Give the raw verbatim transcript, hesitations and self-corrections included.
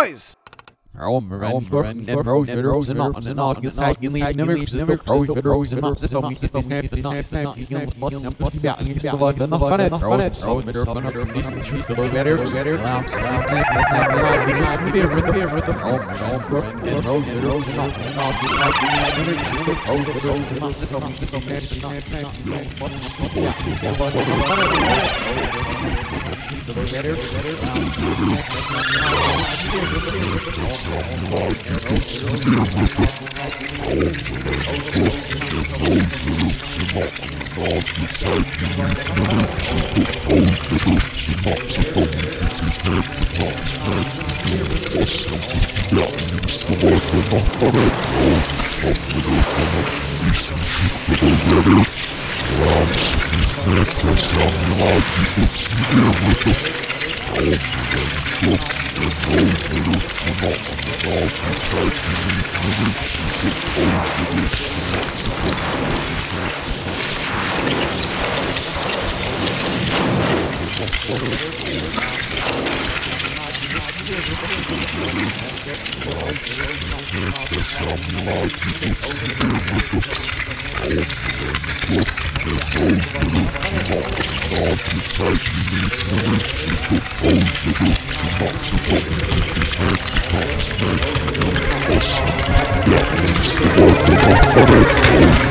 boys! Waarom? Waarom? Waarom? En brood, en brood, en not, en not. Je zei, je zei, never, never, brood, en brood, en not. Zit op, niet, niet, snap, snap, snap, snap, pas, en pas, ja, en je stel wat, dan nog kan het, nog kan het. Brood, met brood, met brood, niet, niet, shoot, the better, better, lamps, lamps, lamps, lamps, lamps, beer, beer, rhythm, oh, oh, brood, en brood, en brood, en not, en not. Je zei, je zei, never, never, brood, en brood, en not. Zit op, niet, niet, snap, snap, snap, snap, pas, en pas, ja, en je stel wat, dan nog kan het. Shoot, the better, better, lamps, lamps, lamps, lamps, beer, beer, rhythm, oh, oh. Yeah,